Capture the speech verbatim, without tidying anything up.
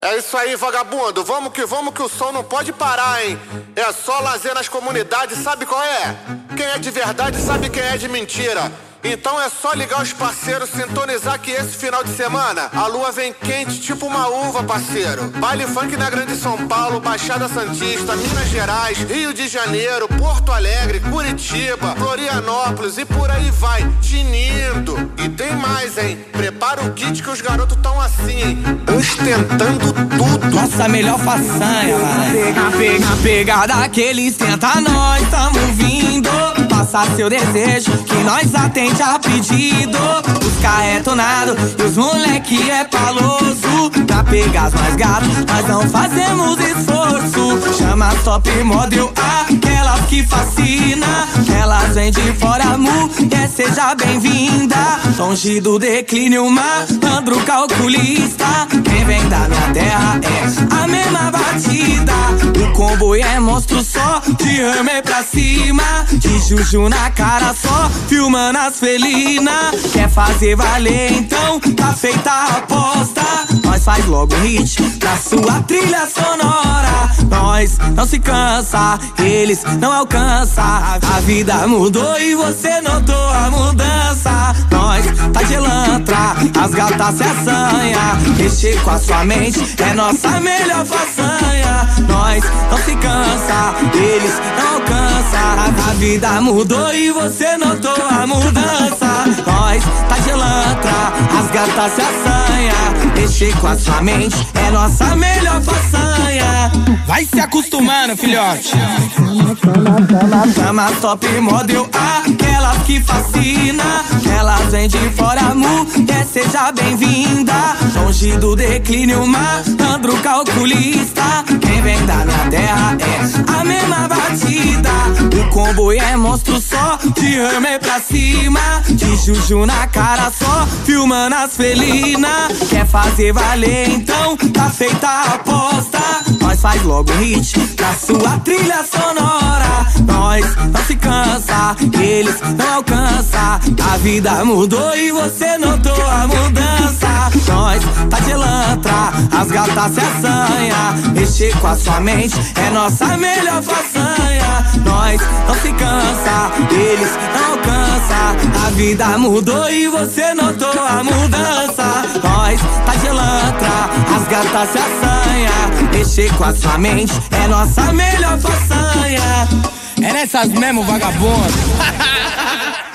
É isso aí, vagabundo. Vamos que vamos que o som não pode parar, hein? É só lazer nas comunidades, sabe qual é? Quem é de verdade sabe quem é de mentira. Então é só ligar os parceiros, sintonizar que esse final de semana a lua vem quente tipo uma uva, parceiro. Baile funk na Grande São Paulo, Baixada Santista, Minas Gerais, Rio de Janeiro, Porto Alegre, Curitiba, Florianópolis e por aí vai, tinindo. E tem mais, hein? Prepara o kit que os garotos tão assim, hein? Ostentando tudo. Nossa melhor façanha, mano. Pega, pega, pegada que eles tentam, nós tamo vindo. Passar seu desejo, que nós atende a pedido. Os carretonado e os moleque é paloso. Pra pegar as mais gatos, nós não fazemos esforço. Chama as top model, aquelas que fascina. Elas vêm de fora, mulher, seja bem-vinda. Longe do declínio, malandro calculista. Quem vem da minha terra é a mesma batida. O comboio é monstro só, de hammer pra cima. De juju na cara só, filmando as felinas. Quer fazer valer então, tá feita a aposta. Nós faz logo um hit pra sua trilha sonora. Nós não se cansa, eles não alcançam. A vida mudou e você notou a mudança. Nós tá de lantra, as gatas se assanha. Mexer com a sua mente é nossa melhor façanha. Nós não se cansa, eles não alcançam. A vida mudou e você notou a mudança. Nós tá de lantra, as gatas se assanha. Mexer com a sua mente é nossa melhor façanha. Vai se acostumando, filhote. Chama top model, aquelas que fascina. Elas vêm de fora, mulher, seja bem-vinda. Longe do declínio, malandro calculista. Quem vem da minha terra é a mesma batida. O comboio é monstro só, de hammer pra cima. De juju na cara só, filmando as felinas. Quer fazer valer então, tá feita a aposta. Nós faz logo um hit pra sua trilha sonora. Nós não se cansa, eles não alcançam. A vida mudou e você notou a mudança. Nós tá de lantra, as gatas se assanha. Mexer com a sua mente é nossa melhor façanha. Nós não se cansa, eles não alcançam. A vida mudou e você notou a mudança. Nós tá de lantra, as gatas se assanha. Mexer com a sua mente é nossa melhor façanha. É nessas mesmo, vagabundo.